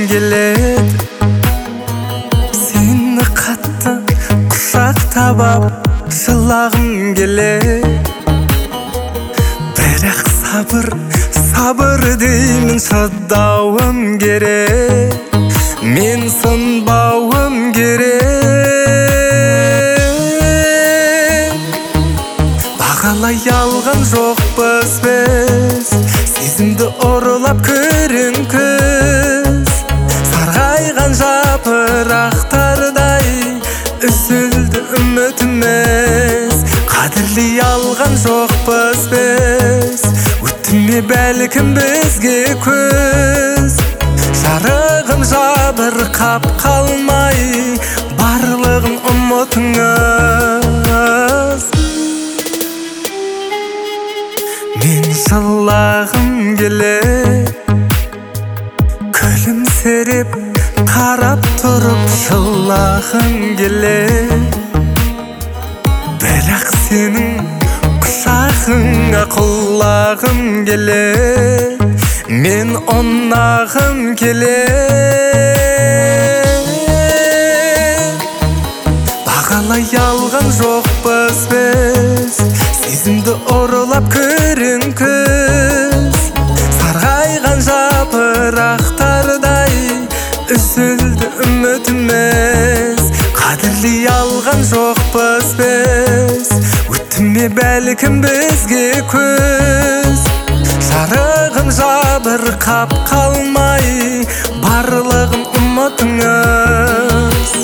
келет, сені қатты құшақтап ап жылағым келет. Бірақ сабыр деймін, шыдауым керек, мен сынбауым керек. Бағалай алған жоқпыз біз, сезімді ұрылап көрін күз. Сарғайған жапырақтардай үзілді үмітіміз. Қадірлей алған жоқпыз біз, өтті ме бәлкім бізге көз. Жарығым жабырқап қалмай, барлығын ұмытыңыз. Мен жылағым келет, күлімсіреп қарап тұрып жылағым келет. Бірақ сенің құшағыңа құлағым келет, мен ұнағым келет. Бағалай алған жоқпыз біз, сезімді ұрылап көрін күз. Сарғайған жапырақтардай үзілді үмітіміз. Қадірлей алған жоқпыз біз, өтті ме бәлкім бізге көз. Жарығым жабырқап қалмай, барлығын ұмытыңыз.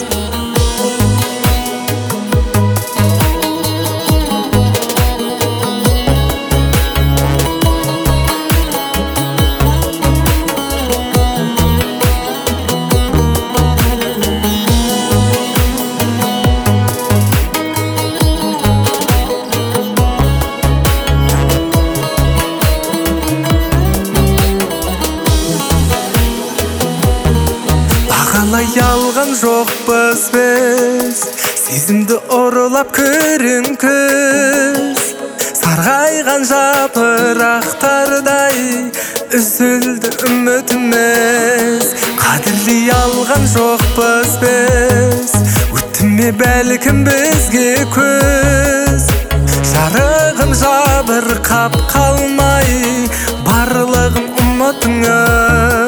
Бағалай алған жоқпыз біз, сезімді ұрылап көрін күз. Сарғайған жапырақтардай үзілді үмітіміз. Қадірлей алған жоқпыз біз, өтті ме бәлкім бізге көз. Жарығым жабырқап қалмай, барлығын ұмытыңыз.